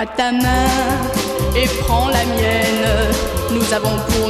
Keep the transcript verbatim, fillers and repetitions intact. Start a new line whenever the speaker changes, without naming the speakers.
Tends-moi ta main et prends la mienne. Nous avons pour